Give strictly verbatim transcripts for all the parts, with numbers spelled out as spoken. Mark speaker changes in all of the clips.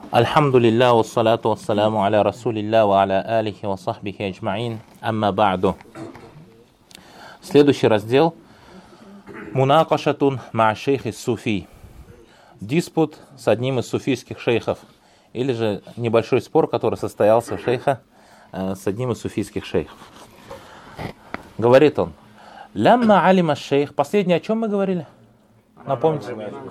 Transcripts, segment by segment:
Speaker 1: Альхамдулилля, вассалату вассаляму аля расулилля ва аля алихи ва сахбихи аджмаин, амма ба'ду. Следующий раздел. Мунакашатун ма шейх ис суфи. Диспут с одним из суфийских шейхов. Или же небольшой спор, который состоялся у шейха э, с одним из суфийских шейхов. Говорит он. Лямма алима шейх. Последнее, о чем мы говорили? Напомните.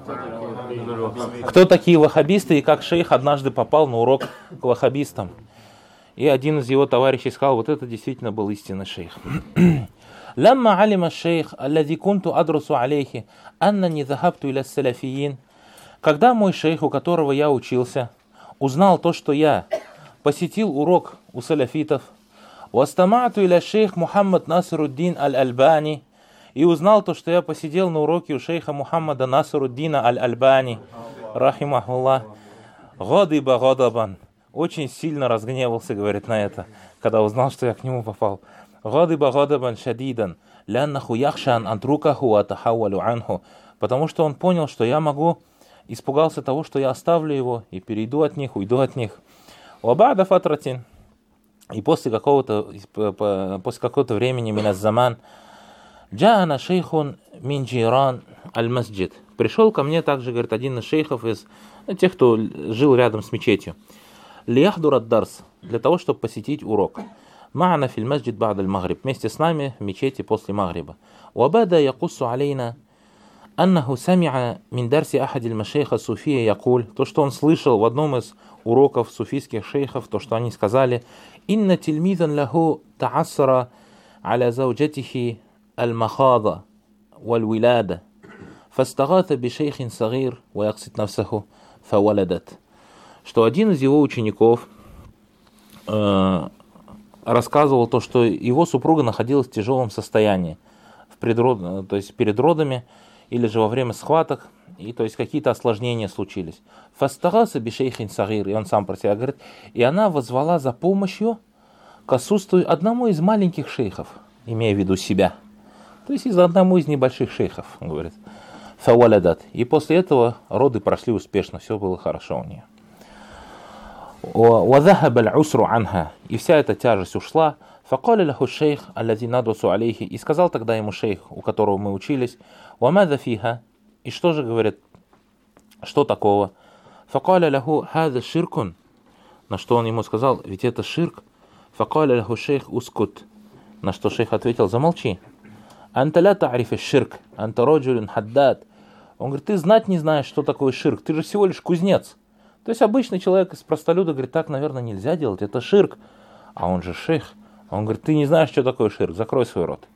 Speaker 1: Кто такие ваххабисты и как шейх однажды попал на урок к ваххабистам. И один из его товарищей сказал, вот это действительно был истинный шейх. Лямма алима шейх, аллади кунту адрусу алейхи, аннани захабту иля салафиин. Когда мой шейх, у которого я учился, узнал то, что я посетил урок у салафитов, вастамату иля шейх Мухаммад Насруддин аль-Альбани, и узнал то, что я посидел на уроке у шейха Мухаммада Насруддина аль-Альбани, рахимахуллах, гадиба гадабан, очень сильно разгневался, говорит, на это, когда узнал, что я к нему попал. Гадиба гадабан шадидан, ляннаху яхшан антрукаху атахавалю анху, потому что он понял, что я могу, испугался того, что я оставлю его и перейду от них, уйду от них. Вабада фатратин, и после какого-то, после какого-то времени миназ заман, Джаана шейхун мин джиран аль-масджид. Пришел ко мне также, говорит, один из шейхов из ну, тех, кто жил рядом с мечетью. Лияхдур ад-дарс, для того, чтобы посетить урок. Ма'ана фил масджид ба'д аль-магриб, вместе с нами в мечети после магриба. Уабада якуссу алейна аннаху сами'a мин дарси ахади аль-машейха суфия якуль, то, что он слышал в одном из уроков суфийских шейхов, то, что они сказали, инна тильмизан лаху та'ассара аля зауджатихи المخاضة والولادة فاستغاث بشيخ صغير ويقصد نفسه فولدت. Что один из его учеников э, рассказывал то, что его супруга находилась в тяжелом состоянии, в предрод, то есть перед родами или же во время схваток, и то есть какие-то осложнения случились. Фастагаса бишейхин сагир, и он сам про себя говорит, и она воззвала за помощью к отсутствию одному из маленьких шейхов, имея в виду себя. То есть из одного из небольших шейхов, он говорит. Фавалядат. И после этого роды прошли успешно, все было хорошо у нее. Вазахаб аль-усру анха. И вся эта тяжесть ушла. Факали лаху шейх, аллади надусу алейхи. И сказал тогда ему шейх, у которого мы учились, вамада фиха. И что же говорит, что такого? Факали лаху хаза ширкун. На что он ему сказал, ведь это ширк. Факали лаху шейх ускут. На что шейх ответил, замолчи. Анта ля та'риф ширк, анта роджулин хаддад. Он говорит, ты знать не знаешь, что такое ширк, ты же всего лишь кузнец. То есть обычный человек из простолюда говорит, так, наверное, нельзя делать, это ширк. А он же шейх. Он говорит, ты не знаешь, что такое ширк, закрой свой рот.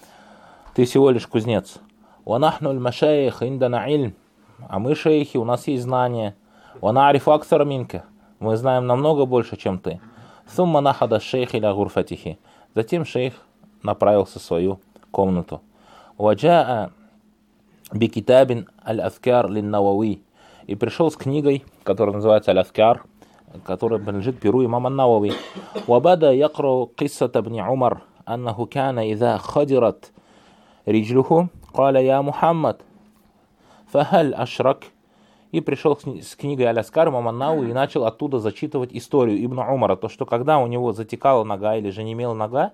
Speaker 1: Ты всего лишь кузнец. Ванахну аль-машайх индана ильм. А мы шейхи, у нас есть знания. Ванариф аксара минка. Мы знаем намного больше, чем ты. Сумма нахада шейх иля гурфатихи. Затем шейх направился в свою комнату. Ваджаа бикитабин аль-Афкар лин-Навави. И пришел с книгой, которая называется аль-Афкар, которая принадлежит перу имама Навави. Вабада якру киссат ибн Умар, аннаху кана иза хадират риджлуху, каля я Мухаммад, фахаль ашрак. И пришел с книгой аль-Афкар имама Навави и начал оттуда зачитывать историю Ибн Умара, то, что когда у него затекала нога или же немела нога,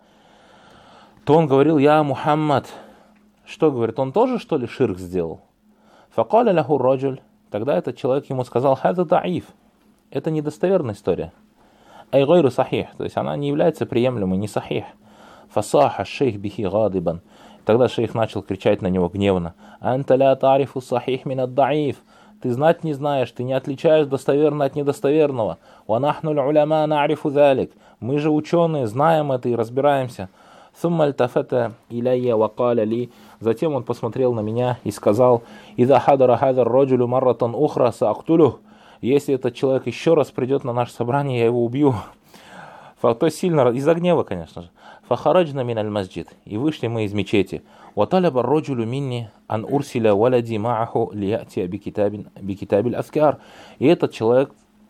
Speaker 1: то он говорил, я Мухаммад. Что говорит, он тоже, что ли, ширк сделал? Факаля лаху раджуль. Тогда этот человек ему сказал, хаза даиф. Это недостоверная история. Ай гайру сахих. То есть она не является приемлемой, не сахих. Фасаха шейх бихи гадибан. Тогда шейх начал кричать на него гневно. Анта ля тарифу сахих мин ад-даиф. Ты знать не знаешь, ты не отличаешь достоверное от недостоверного. Ва нахну аль-уляма на'рифу залик. Мы же ученые, знаем это и разбираемся. Сумма альтафата иляйя вакаля ли. Затем он посмотрел на меня и сказал, «Иза хадара хадар роджулю марратан ухра саактулюх». Если этот человек еще раз придет на наше собрание, я его убью. То сильно, из-за гнева, конечно же. Фахараджна мин аль-масджид. И вышли мы из мечети. Ваталаба роджулю минни ан урсиля валади мааху лиятия бикитабиль аскар. И этот человек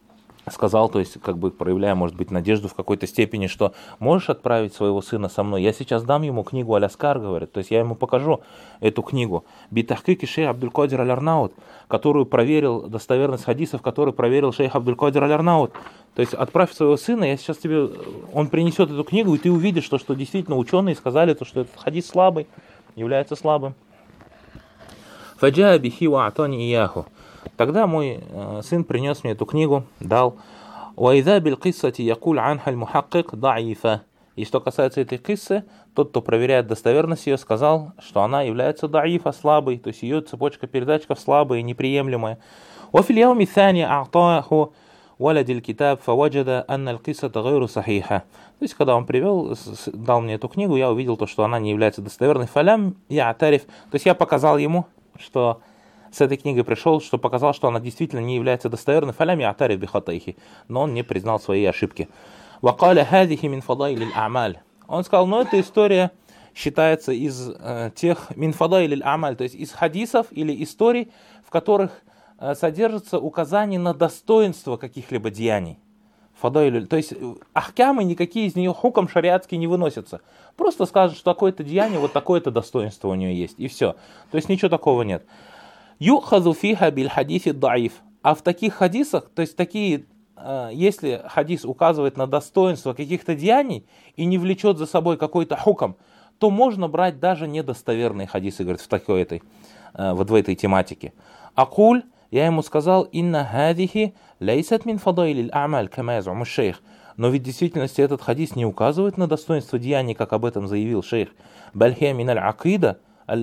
Speaker 1: сказал, то есть как бы проявляя, может быть, надежду в какой-то степени, что можешь отправить своего сына со мной, я сейчас дам ему книгу Аль-Аскар, говорит, то есть я ему покажу эту книгу, битахкики шейх Абдуль-Кадир Аль-Арнаут, которую проверил, достоверность хадисов, который проверил шейх Абдуль-Кадир Аль-Арнаут, то есть отправь своего сына, я сейчас тебе, он принесет эту книгу, и ты увидишь, что, что действительно ученые сказали, то, что этот хадис слабый, является слабым. Фаджа бихи ва атани ияху. Тогда мой э, сын принес мне эту книгу, дал. وَإِذَا بِالْقِصَّةِ يَقُولْ عَنْهَا الْمُحَقِّقْ ضَعِيفًا. И что касается этой киссы, тот, кто проверяет достоверность ее, сказал, что она является даифа, слабой, то есть ее цепочка передатчиков слабая и неприемлемая. وَفِي الْيَوْمِ الثَّانِي أَعْطَاهُ وَلَدِ الْكِتَابِ فَوَجَدَ أَنَّ الْقِصَّةَ غَيْرُ صَحِيحَةٍ. То есть, когда он привел, дал мне эту книгу, я увидел то, что она не является достоверной. فَلَمْ يَعْتَرِفْ. То есть, я показал ему, что с этой книгой пришел, что показал, что она действительно не является достоверной, фалями атари бихатайхи, но он не признал своей ошибки. Вакаля хадихи мин фадайль амаль. Он сказал, но эта история считается из э, тех мин фадайль амаль, то есть из хадисов или историй, в которых э, содержится указание на достоинство каких-либо деяний. Фадайль, то есть ахкамы никакие из нее хуком шариатские не выносятся. Просто скажут, что такое-то деяние, вот такое-то достоинство у нее есть, и все. То есть ничего такого нет. Юхазу фиха биль хадиси даиф. А в таких хадисах, то есть такие, э, если хадис указывает на достоинство каких-то деяний и не влечет за собой какой-то хуком, то можно брать даже недостоверные хадисы, говорит, в такой этой, э, вот в этой тематике. Акуль, я ему сказал, инна хадихи лейсат мин фадайль амаль кама язуму шейх. Но ведь в действительности этот хадис не указывает на достоинство деяний, как об этом заявил шейх. Бальхия мин аль-акида.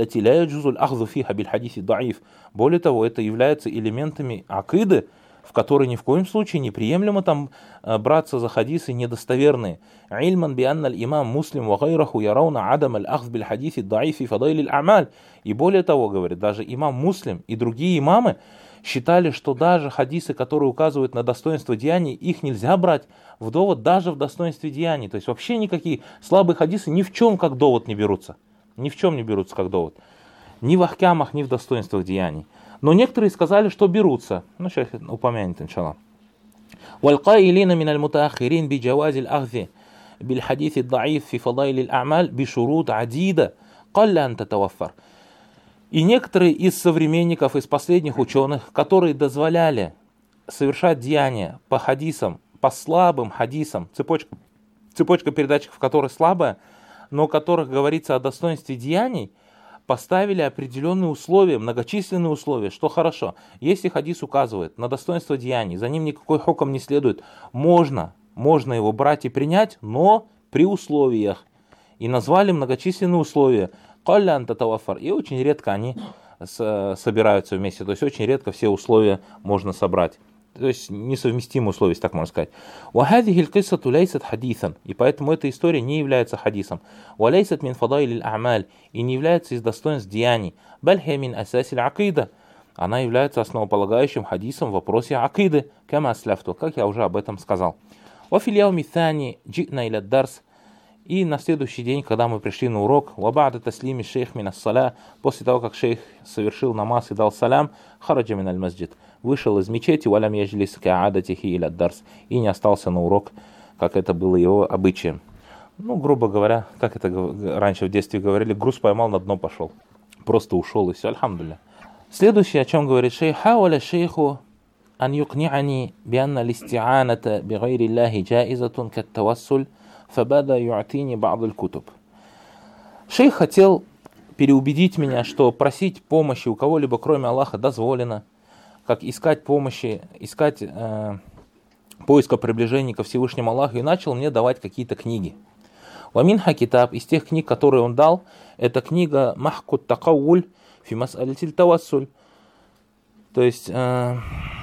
Speaker 1: Более того, это является элементами акиды, в которые ни в коем случае неприемлемо там браться за хадисы недостоверные. имам муслим ва гайраху ярауна адам аль-ахз биль хадиси даифи фадайль аль-амаль. И более того, говорит, даже имам Муслим и другие имамы считали, что даже хадисы, которые указывают на достоинство деяний, их нельзя брать в довод даже в достоинстве деяний. То есть вообще никакие слабые хадисы ни в чем как довод не берутся. Ни в чем не берутся как довод. Ни в ахкамах, ни в достоинствах деяний. Но некоторые сказали, что берутся. Ну, сейчас упомянет, иншаллах. وَالْقَائِلِينَ مِنَ الْمُتَأَخِّرِينَ بِجَوَازِ الْأَخْذِ بِالْحَدِيثِ الضَّعِيفِ فِي فَضَائِلِ الْأَعْمَالِ بِشُرُوطٍ عَدِيدَةٍ قَلَّ أَنْ تَتَوَفَّرَ. И некоторые из современников, из последних ученых, которые дозволяли совершать деяния по хадисам, по слабым хадисам, цепочка, цепочка передатчиков, которая слабая, но у которых говорится о достоинстве деяний, поставили определенные условия, многочисленные условия, что хорошо. Если хадис указывает на достоинство деяний, за ним никакой хуком не следует, можно, можно его брать и принять, но при условиях. И назвали многочисленные условия. И очень редко они собираются вместе, то есть очень редко все условия можно собрать. То есть несовместимые условия, если так можно сказать. И поэтому эта история не является хадисом. И не является из достоинств деяний. Она является основополагающим хадисом в вопросе акиды, как я уже об этом сказал. И на следующий день, когда мы пришли на урок, после того, как шейх совершил намаз и дал салям, хараджа мин аль-масджид, вышел из мечети, и не остался на урок, как это было его обычаем. Ну, грубо говоря, как это раньше в детстве говорили, груз поймал, на дно пошел. Просто ушел и все, альхамдулилля. Следующее, о чем говорит шейх, хауаля шейху ан юкни'ани бианна листи'аната бигайри Аллахи джаизатун каттавассуль фабада ю'атини ба'д аль-кутуб. Шейх хотел переубедить меня, что просить помощи у кого-либо, кроме Аллаха, дозволено, как искать помощи, искать э, поиска приближения ко Всевышнему Аллаху, и начал мне давать какие-то книги. Ваминха китаб, из тех книг, которые он дал, это книга Махкут Такауль фи мас'алятиль тавассуль, то есть э,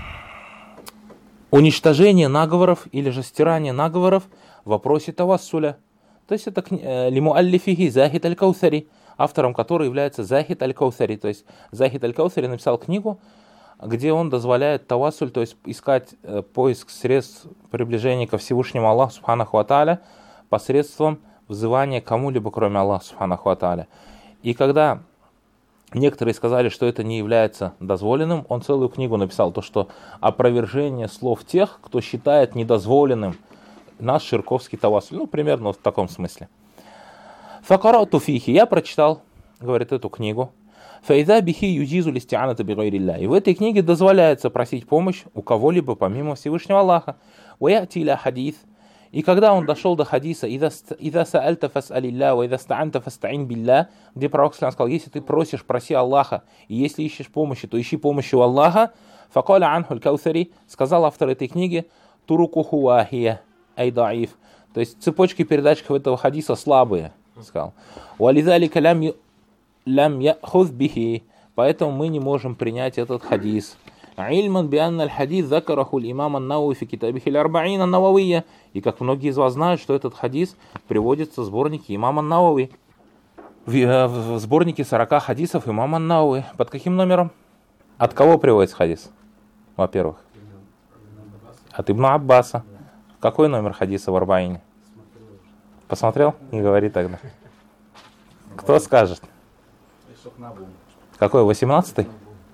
Speaker 1: уничтожение наговоров или же стирание наговоров в вопросе тавассуля. То есть это лиму аллифихи Захид аль-Каусари, автором которой является Захид аль-Каусари. То есть Захид аль-Каусари написал книгу, где он дозволяет тавассуль, то есть искать э, поиск средств приближения ко Всевышнему Аллаху Субханаху ва Тааля посредством взывания кому-либо, кроме Аллаха Субханаху ва Тааля. И когда некоторые сказали, что это не является дозволенным. Он целую книгу написал, то что опровержение слов тех, кто считает недозволенным наш ширковский тавассуль. Ну, примерно вот в таком смысле. Факарату фихи, я прочитал, говорит, эту книгу. Фаида бихи юджизу листианата бигайрилля. И в этой книге дозволяется просить помощь у кого-либо помимо Всевышнего Аллаха. Уяти ля хадис. И когда он дошел до хадиса, «Ида саальта фас'алилля, ва ида ста'анта фаста'ин билля», где пророк сказал, если ты просишь, проси Аллаха, и если ищешь помощи, то ищи помощи у Аллаха. «Факаля анху аль-Каусари», сказал автор этой книги, «Турукуху вахия, ай даиф». То есть цепочки передач этого хадиса слабые, сказал. «Валидалика лям яхуз бихи», поэтому мы не можем принять этот хадис. «Ильман бианна аль-хадис закараху аль-имам ан-Навави фи китабихи аль-арба'ин ан-Нававийя». И как многие из вас знают, что этот хадис приводится в сборнике имама ан-Навави. В, в сборнике сорока хадисов имама ан-Навави. Под каким номером? От кого приводится хадис? Во-первых. От Ибн Аббаса. Какой номер хадиса в Арбаине? Посмотрел? Не говори тогда. Кто скажет? Какой, восемнадцатый?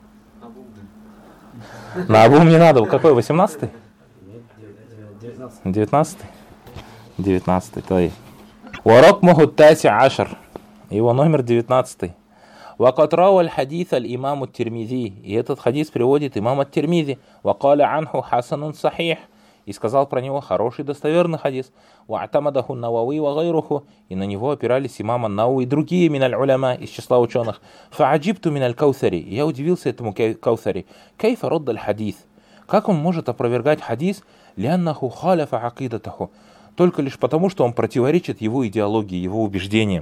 Speaker 1: На Абум не надо. Какой, восемнадцатый? девятнадцатый? девятнадцатый, твои. Варак могут тати ашар. Его номер девятнадцатый. Вакатрау аль-хадис аль-имаму ат-Тирмизи. И этот хадис приводит имам ат-Тирмизи. Вакаля анху хасанун сахих. И сказал про него хороший достоверный хадис. Ва'тамадаху Навави ва гайруху. И на него опирались имам ан-Навави и другие миналь уляма из числа ученых. Фа'аджибту миналь Каусари. Я удивился этому Каусари. Кайфа радда аль-хадис. Как он может опровергать хадис? Ляннаху халяфа акидатаху. Только лишь потому, что он противоречит его идеологии, его убеждениям.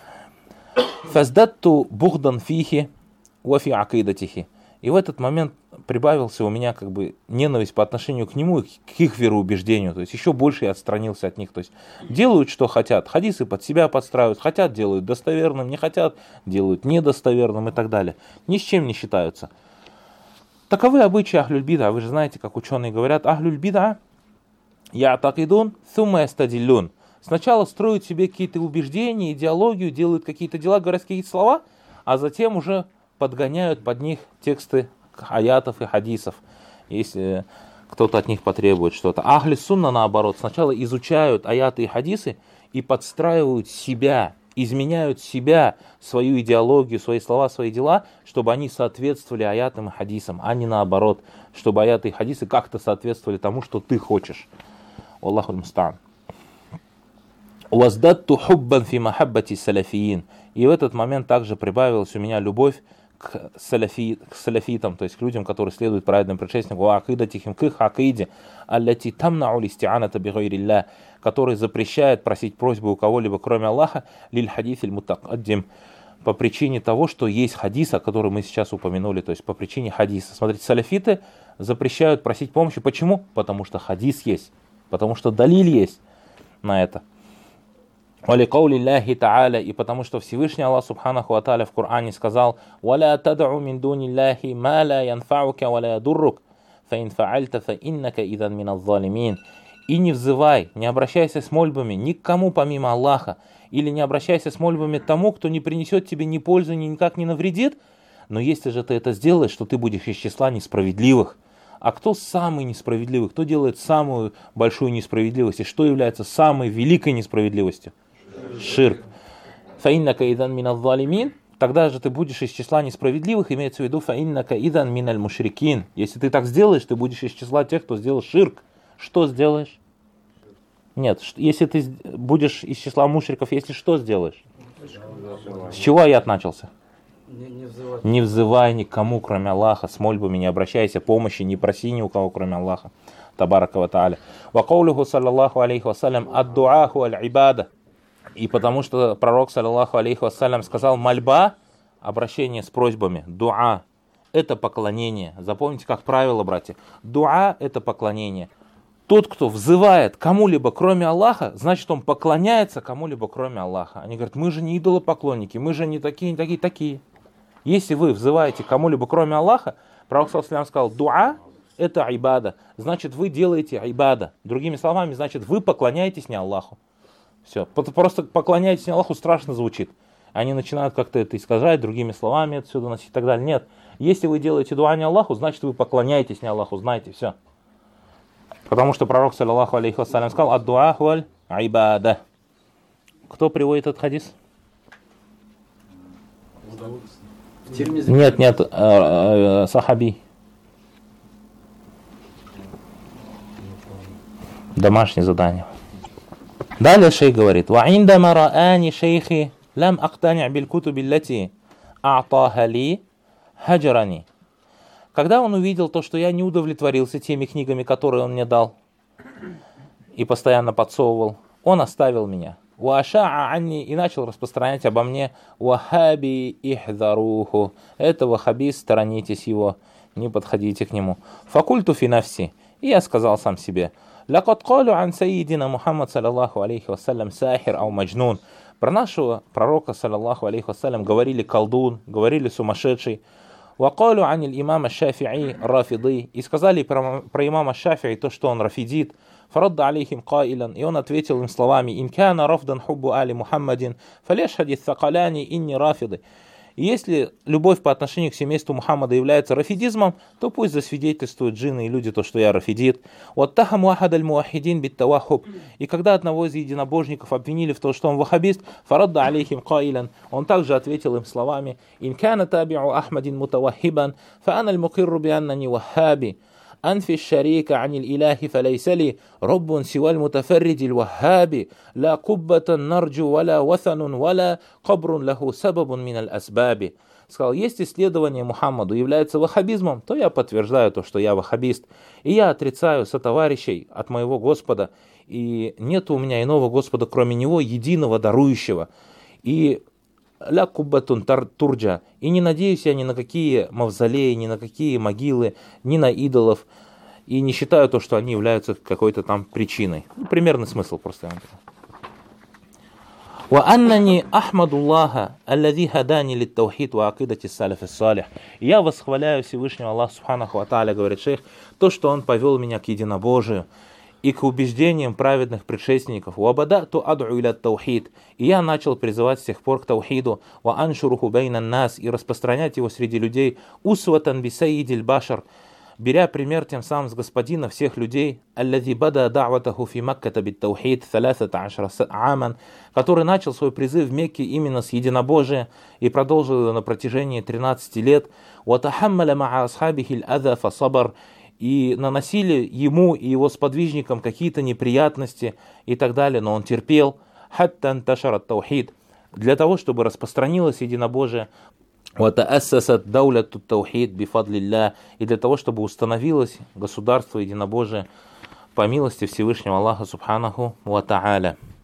Speaker 1: Фаздатту бухдан фихи ва фи акидатихи. И в этот момент прибавился у меня как бы ненависть по отношению к нему и к их вероубеждению. То есть еще больше я отстранился от них. То есть делают, что хотят. Хадисы под себя подстраивают. Хотят, делают достоверным. Не хотят, делают недостоверным и так далее. Ни с чем не считаются. Таковы обычаи ахлюль бида. Вы же знаете, как ученые говорят, ахлюль бида я'такидун сумма ястадиллюн. Сначала строят себе какие-то убеждения, идеологию, делают какие-то дела, говорят какие-то слова, а затем уже подгоняют под них тексты аятов и хадисов, если кто-то от них потребует что-то. Ахли сунна, наоборот, сначала изучают аяты и хадисы и подстраивают себя, изменяют себя, свою идеологию, свои слова, свои дела, чтобы они соответствовали аятам и хадисам, а не наоборот, чтобы аяты и хадисы как-то соответствовали тому, что ты хочешь. Аллаху аль-муста'ан. «Уаздатту хуббан фи махаббати салафиин». И в этот момент также прибавилась у меня любовь к, салафи, к салафитам, то есть к людям, которые следуют праведным предшественникам, ва акидатихим, к их акиде, аллати тамнау листи'аната бигайрилля, который запрещает просить просьбы у кого-либо, кроме Аллаха, лиль хадис иль мутакаддим, по причине того, что есть хадис, о котором мы сейчас упомянули, то есть по причине хадиса. Смотрите, салафиты запрещают просить помощи. Почему? Потому что хадис есть, потому что далиль есть на это. И потому что Всевышний Аллах Субханаху ва Тааля в Коране сказал: «Валя тад'у мин дуниллахи ма ла янфаука ва ла ядуррук, фа ин фа'альта фа иннака идан миназ залимин». И не взывай, не обращайся с мольбами ни к кому помимо Аллаха, или не обращайся с мольбами к тому, кто не принесет тебе ни пользы, ни никак не навредит. Но если же ты это сделаешь, то ты будешь из числа несправедливых. А кто самый несправедливый? Кто делает самую большую несправедливость? И что является самой великой несправедливостью? Ширк. Фаиннака идан миназ залимин. Тогда же ты будешь из числа несправедливых, имеется в виду фаиннака идан миналь мушрикин. Если ты так сделаешь, ты будешь из числа тех, кто сделал ширк. Что сделаешь? Нет, если ты будешь из числа мушриков, если что сделаешь? С чего аят начался? Не, не, взывай. не взывай никому, кроме Аллаха, с мольбами не обращайся, помощи не проси ни у кого, кроме Аллаха. Табарака ва тааля. Ва каулуху саллаллаху алейхи вассалям ад-дуаху аль-ибада. И потому что пророк, саллаллаху алейхи вассалям, сказал: мольба, обращение с просьбами, дуа, это поклонение. Запомните, как правило, братья, дуа это поклонение. Тот, кто взывает кому-либо, кроме Аллаха, значит, он поклоняется кому-либо, кроме Аллаха. Они говорят: мы же не идолопоклонники, мы же не такие, не такие, такие. Если вы взываете кому-либо, кроме Аллаха, пророк саллаллаху алейхи вассалям сказал: дуа это айбада, значит, вы делаете айбада. Другими словами, значит, вы поклоняетесь не Аллаху. Все, просто поклоняетесь не Аллаху страшно звучит. они начинают как-то это искажать, другими словами отсюда носить и так далее. Нет. Если вы делаете дуа не Аллаху, значит вы поклоняетесь не Аллаху, знаете, все. Потому что пророк, саллаллаху алейхи вассалям, сказал: ад-дуа валь ибада. Кто приводит этот хадис? Нет, нет, э, э, сахаби. Домашнее задание. Далее шейх говорит: ва индама раани шейхи лам ақтани' биль кутуби лати а'таха ли хаджарани. Когда он увидел то, что я не удовлетворился теми книгами, которые он мне дал, и постоянно подсовывал, он оставил меня. Уаша'a анни, и начал распространять обо мне: вахаби ихдаруху. Это вахабист, сторонитесь его, не подходите к нему. Факульту фи нафси. И я сказал сам себе: лакад калу ан сайидина Мухаммад саллаллаху алейхи вассалям сахир ау маджнун. Про нашего пророка саллаллаху алейхи вассалям говорили колдун, говорили сумасшедший. Вакалу анил имама Шафи'и рафиды. И сказали про, про имама Шафи'и то, что он рафидит. Фарадда алейхим каилян. И он ответил им словами: «Инкана рафдан хуббу али Мухаммадин, фалешхади thакаляни инни рафиды». И если любовь по отношению к семейству Мухаммада является рафидизмом, то пусть засвидетельствуют джинны и люди то, что я рафидит. «Уаттахаму ахад аль-муахидин бит-тавахуб». И когда одного из единобожников обвинили в том, что он ваххабист, фарадда алейхим каилян, он также ответил им словами: «Ин кана таби'у Ахмадин мутаваххибан, фа ана аль-мукирру би аннани ваххаби. أنفي الشريك عن الإله فليس لي رب سوى المتفرد الوهاب لا قبة نرجو ولا وثن ولا قبر له سبب من الأسباب». Сказал: если исследование Мухаммаду является ваххабизмом, то я подтверждаю то, что я ваххабист, и я отрицаю сотоварищей от моего Господа, и нет у меня иного Господа, кроме Него, единого дарующего. И ля куббатун турджа. И не надеюсь я ни на какие мавзолеи, ни на какие могилы, ни на идолов. И не считаю то, что они являются какой-то там причиной. Ну, примерный смысл просто. Ва аннани ахмадуллаха аллади хадани лит-таухид ва акидати салаф ас-салих. Я восхваляю Всевышнего Аллаха субханаху ва тааля, говорит шейх, то, что он повел меня к единобожию и к убеждениям праведных предшественников. «Вабадату ад'у иля таухид». И я начал призывать с тех пор к таухиду. «Ва аншуруху бейнан нас». И распространять его среди людей. «Усватан би сайидиль башар». Беря пример тем самым с господина всех людей. «Аллади бада да'ватаху фи макката бит таухид саласата ашра аман». Который начал свой призыв в Мекке именно с единобожия и продолжил его на протяжении тринадцати лет. «Ва тахаммаля ма'a асхабихи аль-адha фа сабар». И наносили ему и его сподвижникам какие-то неприятности и так далее, но он терпел. «Хаттан ташарат таухид». Для того, чтобы распространилось единобожие. «Ватаассасат даулятут таухид бифадлилля». И для того, чтобы установилось государство единобожия по милости Всевышнего Аллаха субханаху ва тааля.